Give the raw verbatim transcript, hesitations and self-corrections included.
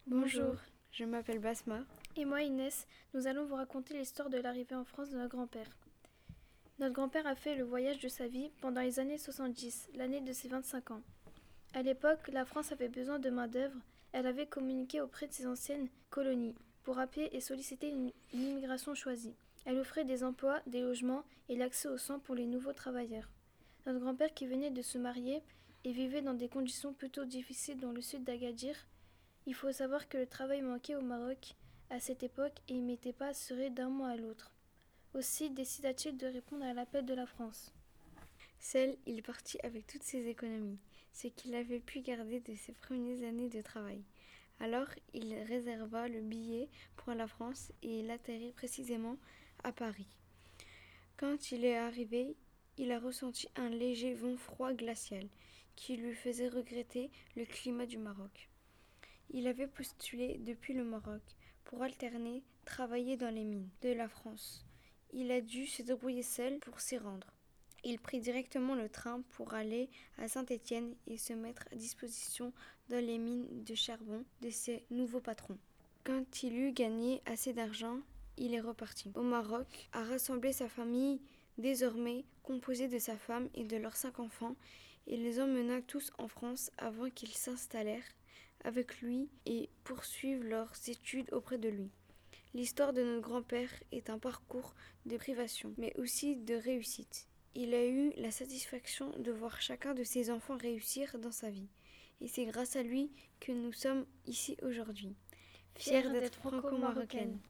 Bonjour, je m'appelle Basma. Et moi Inès, nous allons vous raconter l'histoire de l'arrivée en France de notre grand-père. Notre grand-père a fait le voyage de sa vie pendant les années soixante-dix, l'année de ses vingt-cinq ans. À l'époque, la France avait besoin de main-d'œuvre. Elle avait communiqué auprès de ses anciennes colonies pour appeler et solliciter une, une immigration choisie. Elle offrait des emplois, des logements et l'accès aux soins pour les nouveaux travailleurs. Notre grand-père, qui venait de se marier et vivait dans des conditions plutôt difficiles dans le sud d'Agadir, il faut savoir que le travail manquait au Maroc à cette époque et il ne mettait pas assuré d'un mois à l'autre. Aussi décida-t-il de répondre à l'appel de la France. Seul, il partit avec toutes ses économies, ce qu'il avait pu garder de ses premières années de travail. Alors, il réserva le billet pour la France et il atterrit précisément à Paris. Quand il est arrivé, il a ressenti un léger vent froid glacial qui lui faisait regretter le climat du Maroc. Il avait postulé depuis le Maroc pour alterner travailler dans les mines de la France. Il a dû se débrouiller seul pour s'y rendre. Il prit directement le train pour aller à Saint-Étienne et se mettre à disposition dans les mines de charbon de ses nouveaux patrons. Quand il eut gagné assez d'argent, il est reparti au Maroc, a rassemblé sa famille, désormais composée de sa femme et de leurs cinq enfants, et les emmena tous en France avant qu'ils s'installèrent avec lui et poursuivent leurs études auprès de lui. L'histoire de notre grand-père est un parcours de privation, mais aussi de réussite. Il a eu la satisfaction de voir chacun de ses enfants réussir dans sa vie. Et c'est grâce à lui que nous sommes ici aujourd'hui, fiers d'être franco-marocaines.